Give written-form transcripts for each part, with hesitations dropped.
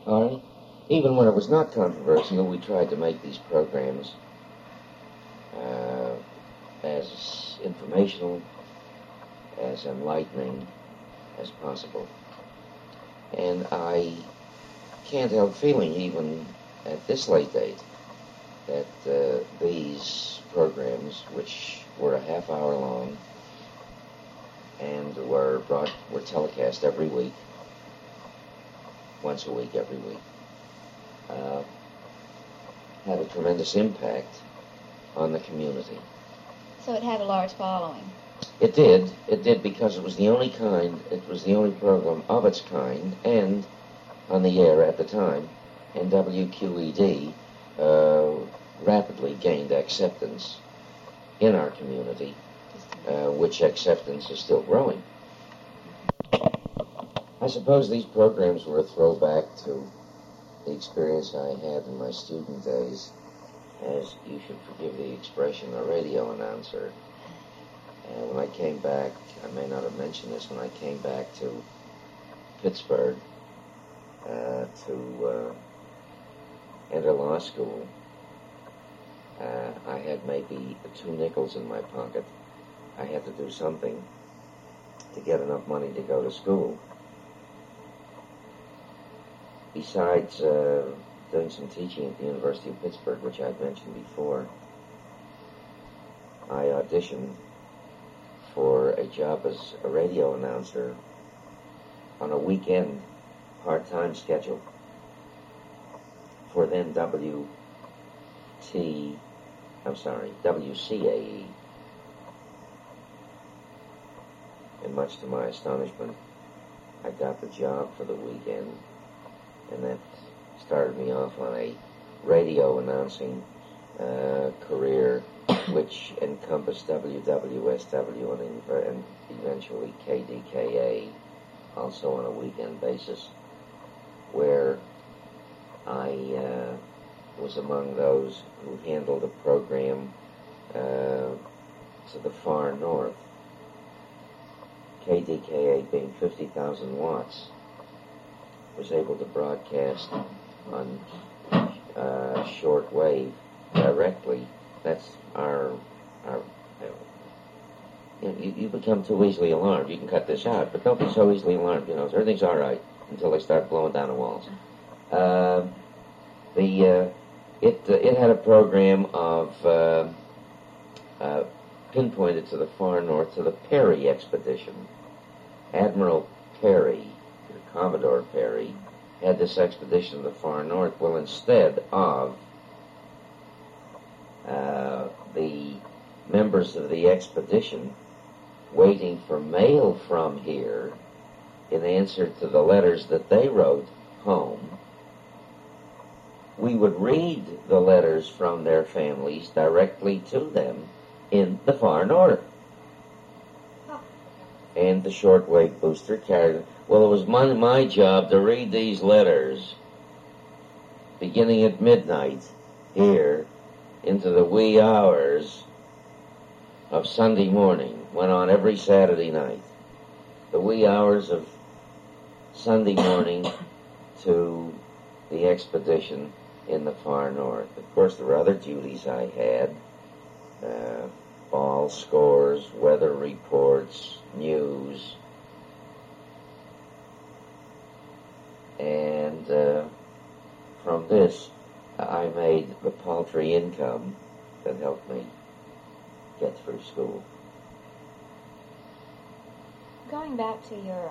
All right. Even when it was not controversial, we tried to make these programs as informational, as enlightening as possible. And I can't help feeling, even at this late date, that these programs, which were a half hour long and were telecast every week, once a week, every week, had a tremendous impact on the community. So it had a large following. It did. It did because it was the only kind, it was the only program of its kind, and on the air at the time, and WQED rapidly gained acceptance in our community, which acceptance is still growing. I suppose these programs were a throwback to the experience I had in my student days as, you should forgive the expression, a radio announcer. And when I came back, I may not have mentioned this, when I came back to Pittsburgh to enter law school, I had maybe 2 nickels in my pocket. I had to do something to get enough money to go to school. Besides doing some teaching at the University of Pittsburgh, which I'd mentioned before, I auditioned for a job as a radio announcer on a weekend part-time schedule for then WCAE. And much to my astonishment, I got the job for the weekend, and that started me off on a radio announcing career, which encompassed WWSW and eventually KDKA, also on a weekend basis, where I was among those who handled a program to the far north, KDKA being 50,000 watts, was able to broadcast on short wave directly. That's our you become too easily alarmed. You can cut this out, but don't be so easily alarmed. You know, everything's all right until they start blowing down the walls. It had a program of pinpointed to the far north, to the Perry expedition. Admiral Perry, Commodore Perry, had this expedition to the far north. Well, instead of the members of the expedition waiting for mail from here in answer to the letters that they wrote home, we would read the letters from their families directly to them in the far north. And the shortwave booster carried them. Well, it was my job to read these letters beginning at midnight here into the wee hours of Sunday morning. Went on every Saturday night. The wee hours of Sunday morning to the expedition in the far north. Of course, there were other duties I had. Ball scores, weather reports, news. And from this, I made the paltry income that helped me get through school. Going back to your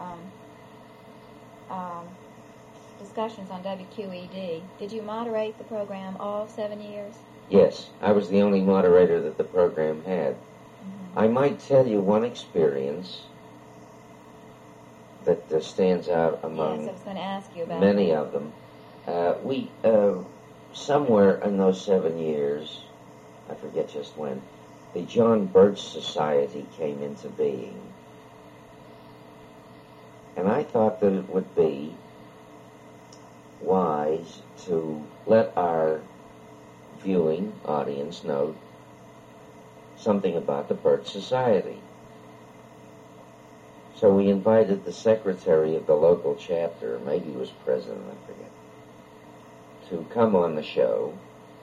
discussions on WQED, did you moderate the program all 7 years? Yes, I was the only moderator that the program had. Mm-hmm. I might tell you one experience that stands out among many of them. We somewhere in those 7 years, I forget just when, the John Birch Society came into being. And I thought that it would be wise to let our viewing audience know something about the Birch Society. So we invited the secretary of the local chapter, maybe he was president, I forget, to come on the show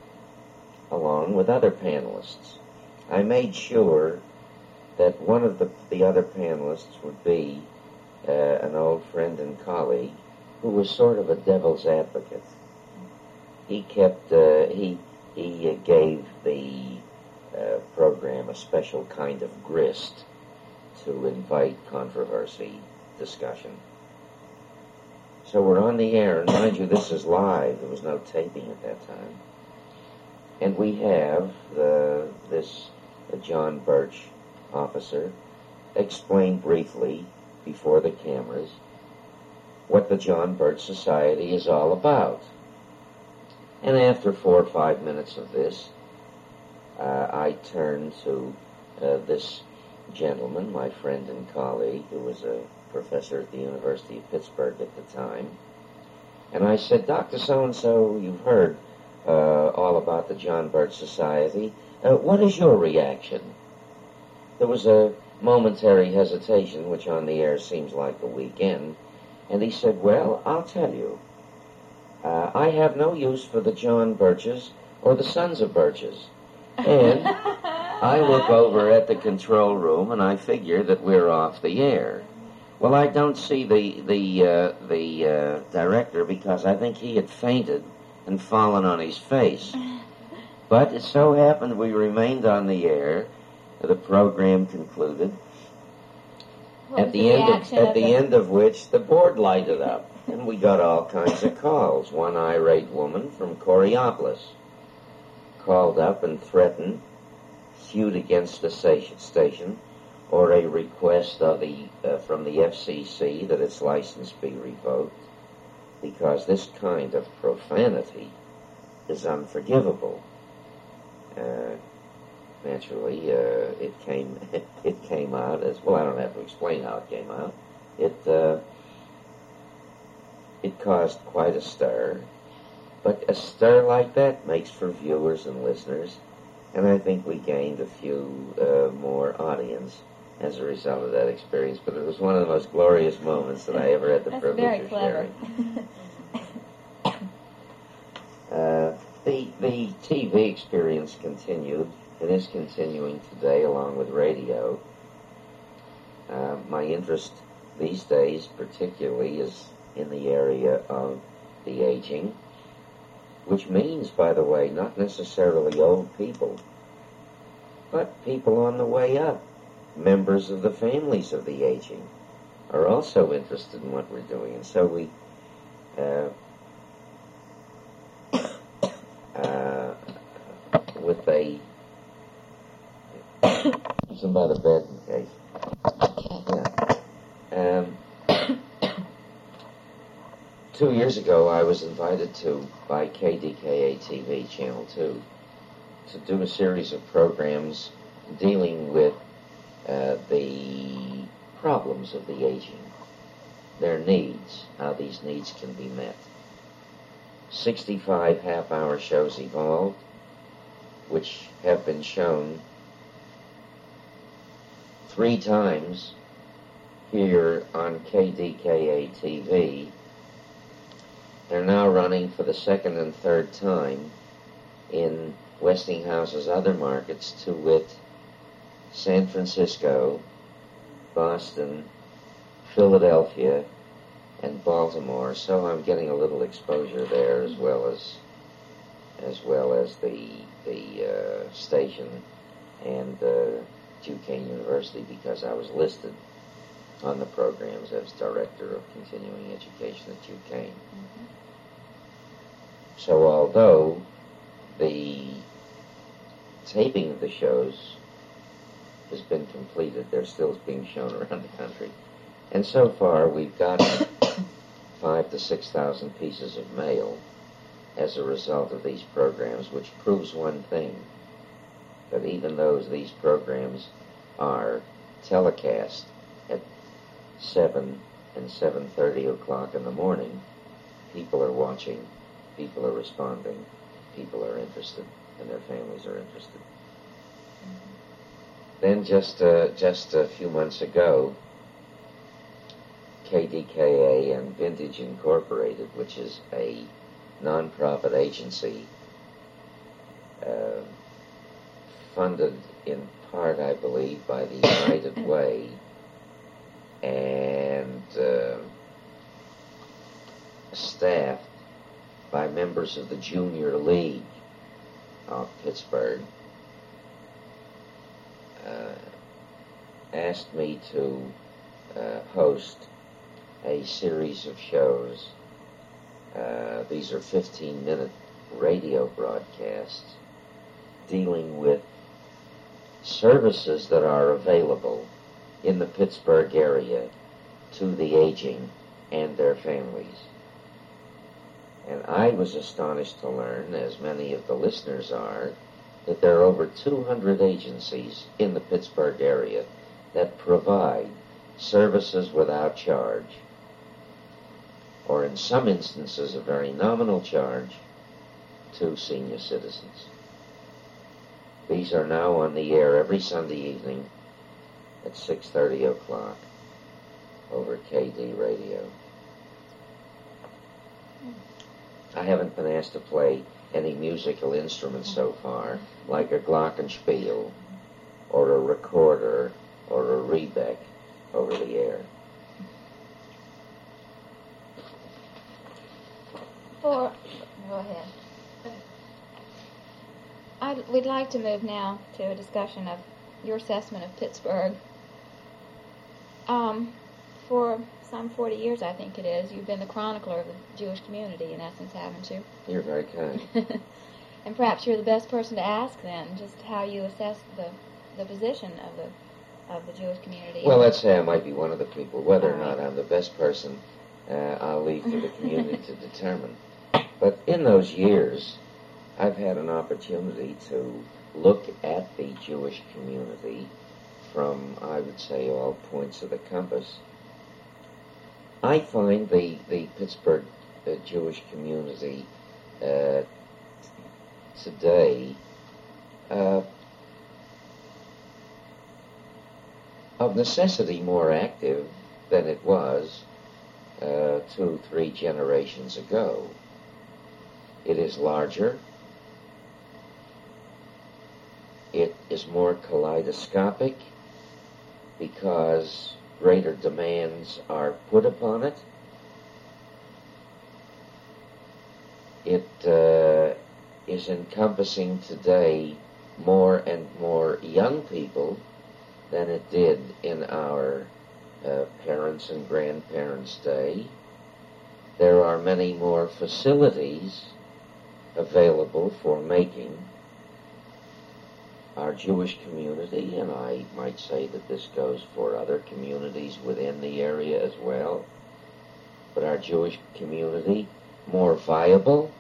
along with other panelists. I made sure that one of the other panelists would be an old friend and colleague who was sort of a devil's advocate. He kept, he gave the program a special kind of grist to invite controversy, discussion. So we're on the air, and mind you, this is live. There was no taping at that time. And we have this John Birch officer explain briefly before the cameras what the John Birch Society is all about. And after 4 or 5 minutes of this, I turned to this gentleman, my friend and colleague, who was a professor at the University of Pittsburgh at the time, and I said, Dr. So-and-so, you've heard all about the John Birch Society. What is your reaction? There was a momentary hesitation, which on the air seems like a weekend, and he said, well, I'll tell you. I have no use for the John Birches or the Sons of Birches. And I look over at the control room and I figure that we're off the air. Well, I don't see the director because I think he had fainted and fallen on his face. But it so happened we remained on the air. The program concluded. At the end of which the board lighted up, and we got all kinds of calls. One irate woman from Coriopolis called up and threatened suit against the station or a request of from the FCC that its license be revoked because this kind of profanity is unforgivable. Naturally, it came out as well. I don't have to explain how it came out. It caused quite a stir, but a stir like that makes for viewers and listeners, and I think we gained a few more audience as a result of that experience. But it was one of the most glorious moments that I ever had the privilege of sharing. The TV experience continued. It is continuing today along with radio. My interest these days particularly is in the area of the aging, which means, by the way, not necessarily old people, but people on the way up. Members of the families of the aging are also interested in what we're doing. And so we with a some by the bed in case. Yeah. 2 years ago, I was invited by KDKA-TV, Channel 2, to do a series of programs dealing with the problems of the aging, their needs, how these needs can be met. 65 half-hour shows evolved, which have been shown 3 times here on KDKA-TV. They're now running for the 2nd and 3rd time in Westinghouse's other markets, to wit, San Francisco, Boston, Philadelphia, and Baltimore. So I'm getting a little exposure there, as well as the station and Duquesne University, because I was listed on the programs as Director of Continuing Education at Duquesne. Mm-hmm. So although the taping of the shows has been completed, they're still being shown around the country. And so far we've gotten 5,000 to 6,000 pieces of mail as a result of these programs, which proves one thing, that even though these programs are telecast at 7 and 7:30 o'clock in the morning, people are watching, people are responding, people are interested, and their families are interested. Mm-hmm. Then just a few months ago, KDKA and Vintage Incorporated, which is a nonprofit agency, funded in part, I believe, by the United Way, and staffed by members of the Junior League of Pittsburgh, asked me to host a series of shows. These are 15-minute radio broadcasts dealing with services that are available in the Pittsburgh area to the aging and their families. And I was astonished to learn, as many of the listeners are, that there are over 200 agencies in the Pittsburgh area that provide services without charge, or in some instances a very nominal charge, to senior citizens. These are now on the air every Sunday evening at 6:30 o'clock over KD Radio. I haven't been asked to play any musical instruments so far, like a glockenspiel or a recorder or a rebec over the air. Go ahead. We'd like to move now to a discussion of your assessment of Pittsburgh. For some 40 years, I think it is, you've been the chronicler of the Jewish community, in essence, haven't you? You're very kind. And perhaps you're the best person to ask, then, just how you assess the position of the Jewish community. Well, let's say I might be one of the people. Whether or not I'm the best person, I'll leave to the community to determine. But in those years, I've had an opportunity to look at the Jewish community from, I would say, all points of the compass. I find the Pittsburgh Jewish community today of necessity more active than it was 2-3 generations ago. It is larger. It is more kaleidoscopic because greater demands are put upon it. It is encompassing today more and more young people than it did in our parents' and grandparents' day. There are many more facilities available for making our Jewish community, and I might say that this goes for other communities within the area as well, but our Jewish community more viable,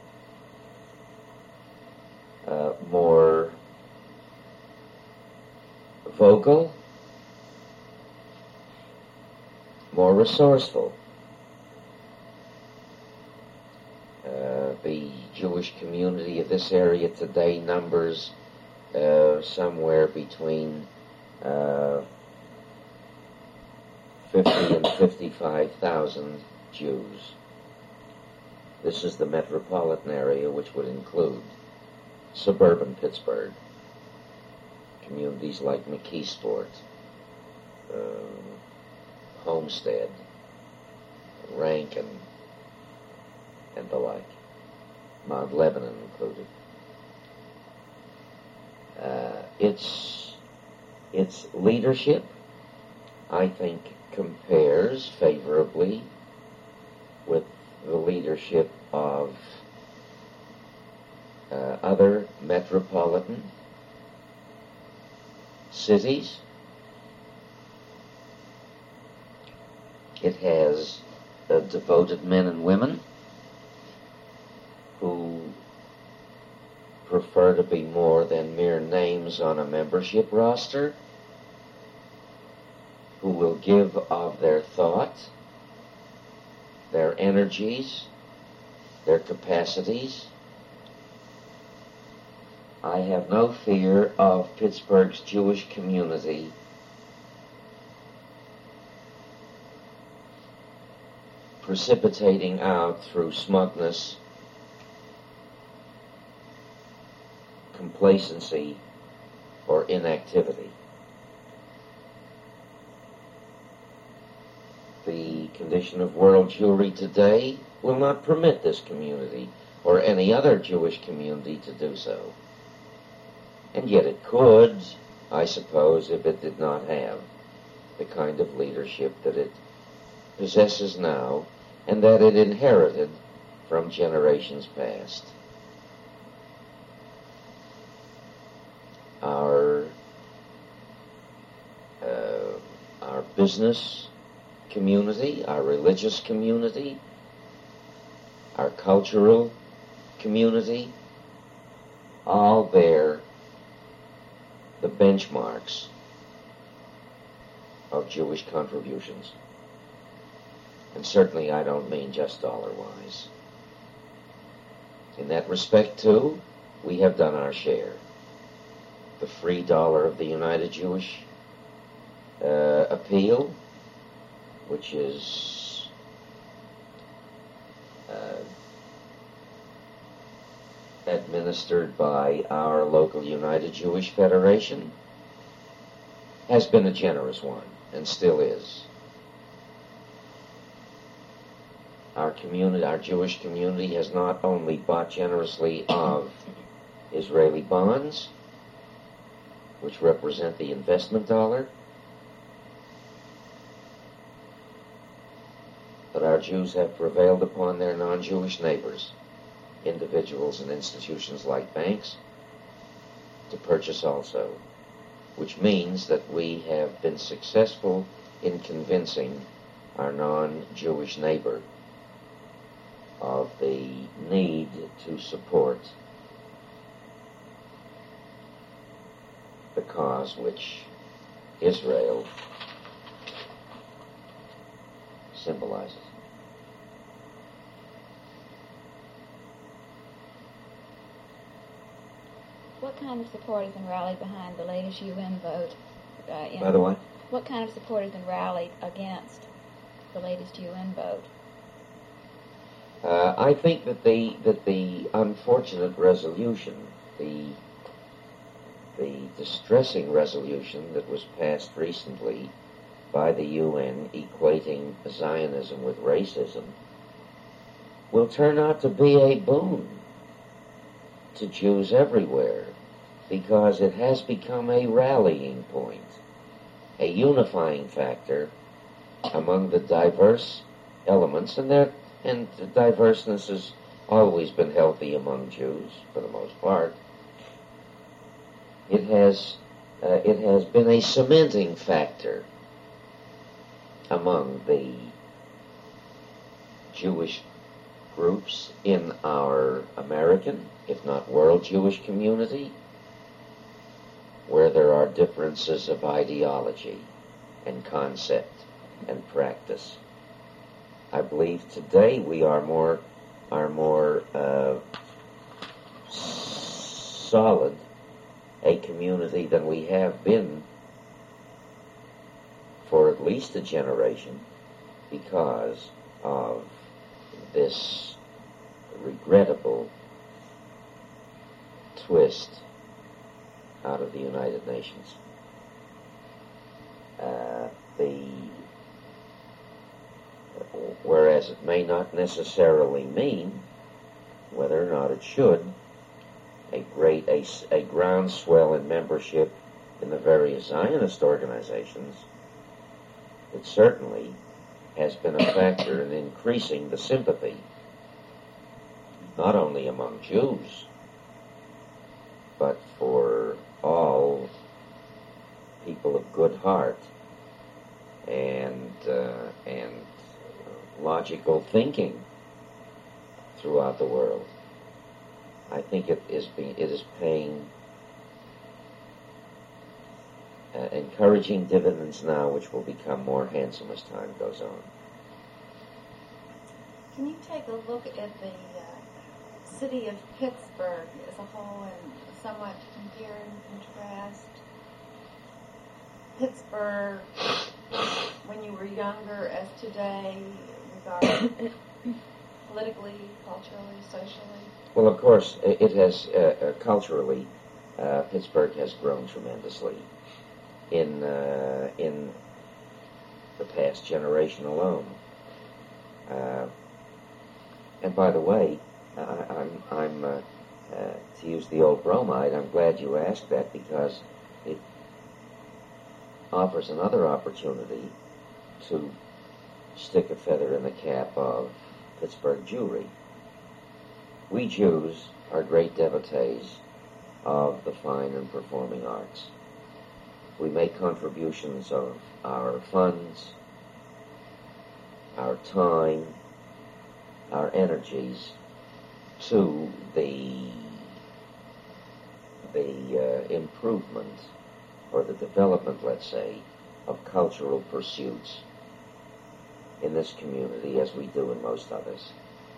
more vocal, more resourceful. The Jewish community of this area today numbers somewhere between 50 and 55,000 Jews. This is the metropolitan area, which would include suburban Pittsburgh, communities like McKeesport, Homestead, Rankin, and the like, Mount Lebanon included. Its leadership, I think, compares favorably with the leadership of other metropolitan cities. It has devoted men and women who prefer to be more than mere names on a membership roster, who will give of their thought, their energies, their capacities. I have no fear of Pittsburgh's Jewish community precipitating out through smugness complacency or inactivity. The condition of world Jewry today will not permit this community or any other Jewish community to do so. And yet it could, I suppose, if it did not have the kind of leadership that it possesses now and that it inherited from generations past. Our business community, our religious community, our cultural community, all bear the benchmarks of Jewish contributions. And certainly I don't mean just dollar-wise. In that respect, too, we have done our share. The free dollar of the United Jewish Appeal, which is administered by our local United Jewish Federation, has been a generous one, and still is. Our community, our Jewish community, has not only bought generously of Israeli bonds, which represent the investment dollar, but our Jews have prevailed upon their non-Jewish neighbors, individuals and institutions like banks, to purchase also, which means that we have been successful in convincing our non-Jewish neighbor of the need to support the cause which Israel symbolizes. What kind of support has been rallied behind the latest UN vote? By the way? What kind of support has been rallied against the latest UN vote? I think that the unfortunate resolution, the distressing resolution that was passed recently by the UN equating Zionism with racism, will turn out to be a boon to Jews everywhere, because it has become a rallying point, a unifying factor among the diverse elements, and diverseness has always been healthy among Jews for the most part. It has been a cementing factor among the Jewish groups in our American, if not world Jewish community, where there are differences of ideology and concept and practice. I believe today we are more solid a community than we have been for at least a generation, because of this regrettable twist out of the United Nations. Whereas it may not necessarily mean, whether or not it should, a groundswell in membership in the various Zionist organizations, it certainly has been a factor in increasing the sympathy, not only among Jews, but for all people of good heart and logical thinking throughout the world. I think it is paying encouraging dividends now, which will become more handsome as time goes on. Can you take a look at the city of Pittsburgh as a whole and somewhat compare and contrast Pittsburgh when you were younger as today, regarding politically, culturally, socially? Well, of course, it has culturally Pittsburgh has grown tremendously in the past generation alone. And by the way, I'm to use the old bromide, I'm glad you asked that because it offers another opportunity to stick a feather in the cap of Pittsburgh Jewry. We Jews are great devotees of the fine and performing arts. We make contributions of our funds, our time, our energies to the improvement or the development, let's say, of cultural pursuits in this community as we do in most others.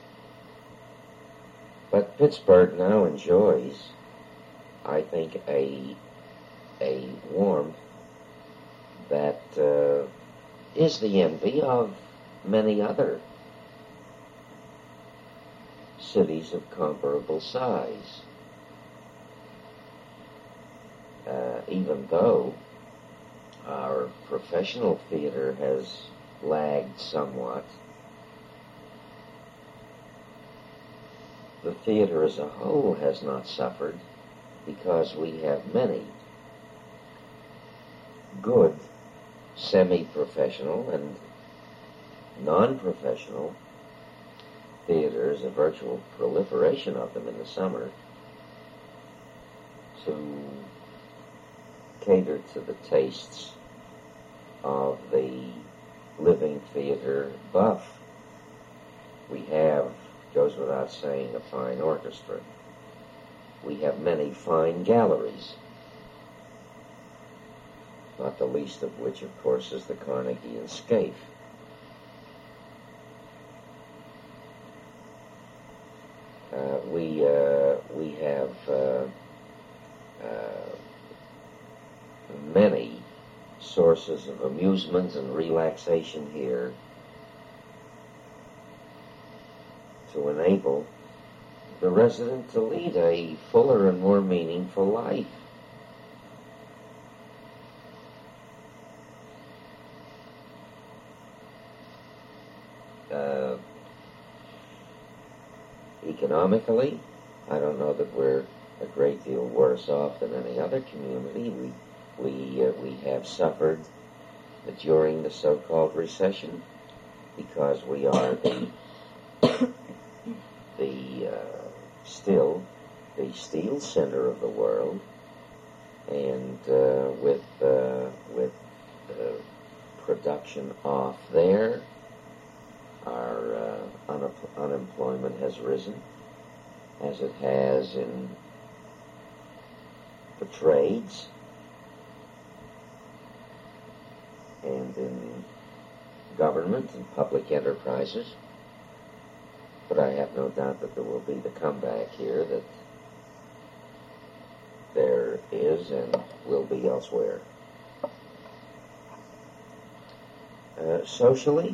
But Pittsburgh now enjoys, I think, a warmth that is the envy of many other cities of comparable size. Even though our professional theater has lagged somewhat, the theater as a whole has not suffered because we have many good semi-professional and non-professional theaters, a virtual proliferation of them in the summer, to cater to the tastes of the living theater buff. We have, goes without saying, a fine orchestra. We have many fine galleries, not the least of which, of course, is the Carnegie and Scaife. We have many sources of amusement and relaxation here to enable the resident to lead a fuller and more meaningful life. Economically, I don't know that we're a great deal worse off than any other community. We have suffered during the so-called recession because we are still the steel center of the world, and with production off there, our unemployment has risen, as it has in the trades and in government and public enterprises. But I have no doubt that there will be the comeback here that there is and will be elsewhere. Socially,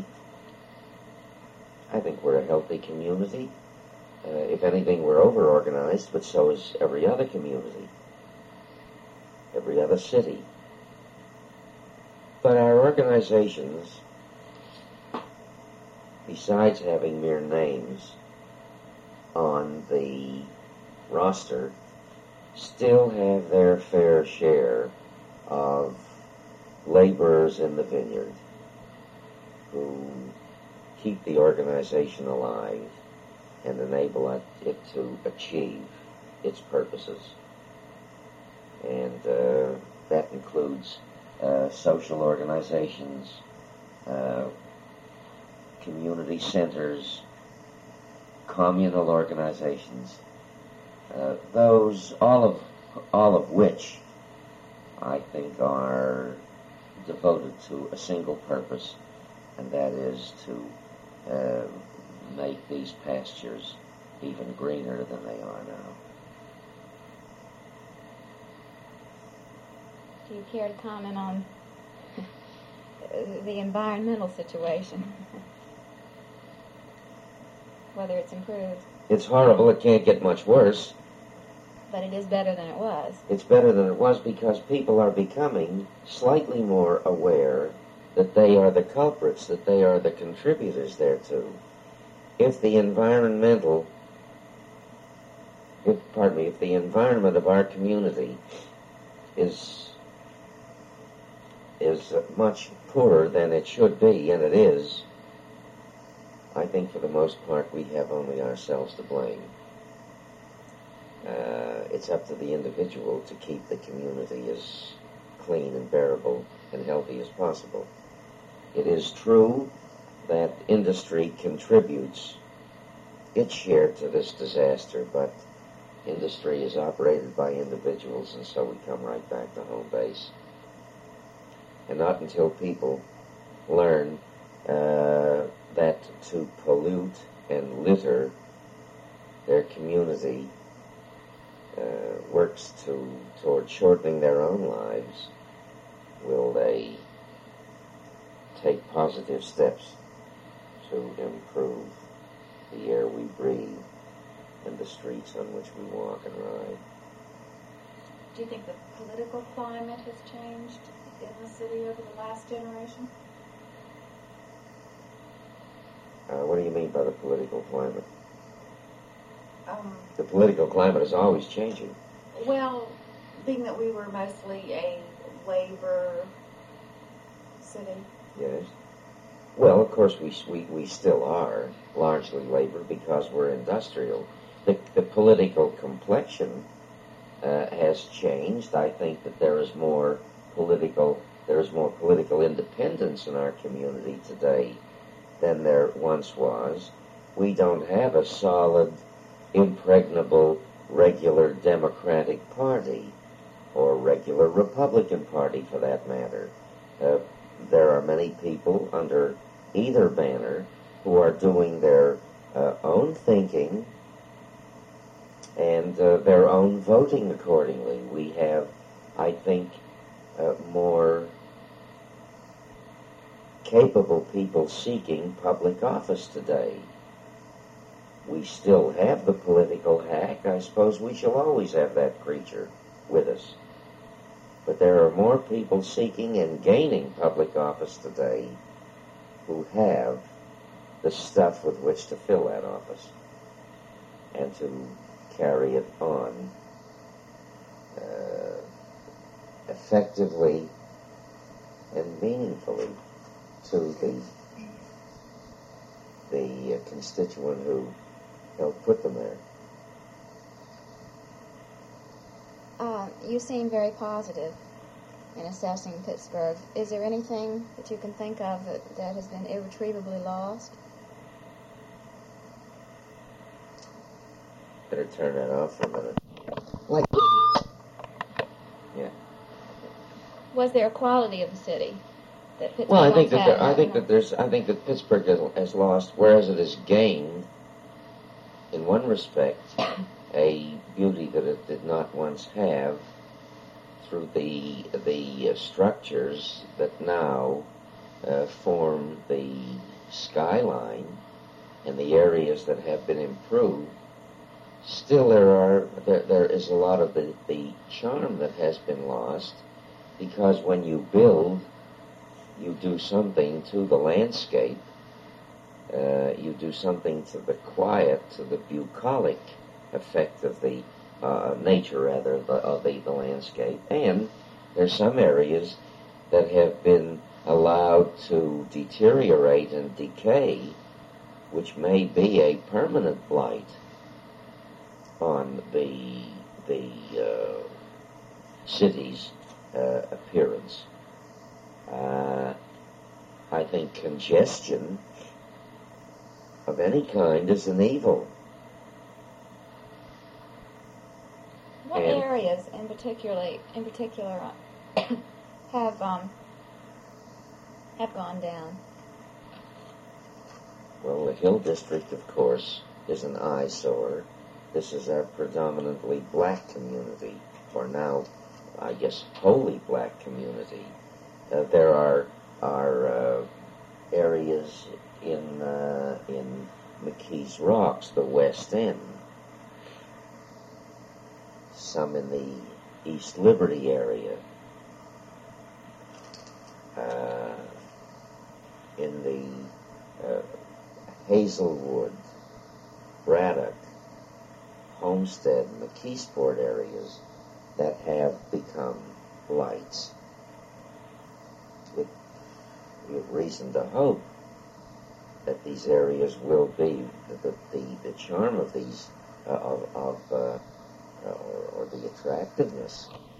I think we're a healthy community. If anything, we're over-organized, but so is every other community, every other city. But our organizations, besides having mere names on the roster, still have their fair share of laborers in the vineyard who keep the organization alive and enable it to achieve its purposes. And that includes social organizations, community centers, communal organizations, those all of which I think are devoted to a single purpose, and that is to make these pastures even greener than they are now. Do you care to comment on the environmental situation? Whether it's improved? It's horrible. It can't get much worse. But it is better than it was. It's better than it was because people are becoming slightly more aware that they are the culprits, that they are the contributors thereto. If the environment of our community is much poorer than it should be, and it is, I think for the most part we have only ourselves to blame. It's up to the individual to keep the community as clean and bearable and healthy as possible. It is true that industry contributes its share to this disaster, but industry is operated by individuals, and so we come right back to home base. And not until people learn that to pollute and litter their community works toward shortening their own lives, will they take positive steps to improve the air we breathe and the streets on which we walk and ride. Do you think the political climate has changed in the city over the last generation? What do you mean by the political climate? The political climate is always changing. Well, being that we were mostly a labor city. Yes. Well, of course, we still are largely labor because we're industrial. The political complexion has changed. I think that there is more political independence in our community today than there once was. We don't have a solid, impregnable, regular Democratic Party, or regular Republican Party for that matter. There are many people under either banner who are doing their own thinking and their own voting accordingly. We have, I think, more capable people seeking public office today. We still have the political hack. I suppose we shall always have that creature with us. But there are more people seeking and gaining public office today who have the stuff with which to fill that office and to carry it on effectively and meaningfully to the constituent who helped put them there. You seem very positive in assessing Pittsburgh. Is there anything that you can think of that has been irretrievably lost? Better turn that off for a minute. Yeah. Was there a quality of the city that Pittsburgh Well, I think once had? I think that Pittsburgh has lost, whereas it has gained, in one respect, a beauty that it did not once have through the structures that now form the skyline and the areas that have been improved. Still, there is a lot of the charm that has been lost, because when you build, you do something to the landscape. You do something to the quiet, to the bucolic effect of the nature, rather, of the landscape. And there's some areas that have been allowed to deteriorate and decay, which may be a permanent blight on the city's appearance. I think congestion of any kind is an evil. What areas in particular have gone down? Well, the Hill District, of course, is an eyesore. This is our predominantly black community, or now, I guess, wholly black community. There are areas in McKees Rocks, the West End, some in the East Liberty area, in the Hazelwood, Braddock, Homestead, McKeesport areas that have become blights. We have reason to hope that these areas will be, the charm of these, or the attractiveness